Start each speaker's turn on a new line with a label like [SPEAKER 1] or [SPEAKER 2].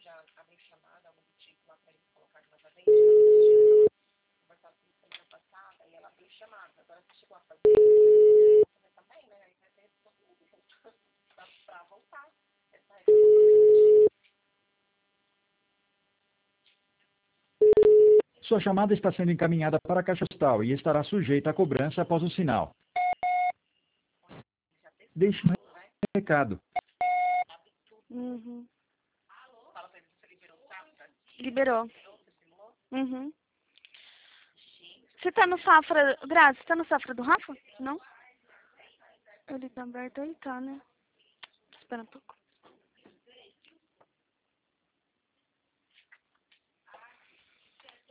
[SPEAKER 1] Sua chamada está sendo encaminhada para a caixa postal e estará sujeita a cobrança após o sinal. Deixe um recado.
[SPEAKER 2] Uhum. Liberou. Uhum. Você tá no Safra, Grazi, você tá no Safra do Rafa? Não? Ele tá aberto, ele tá, né? Espera um pouco.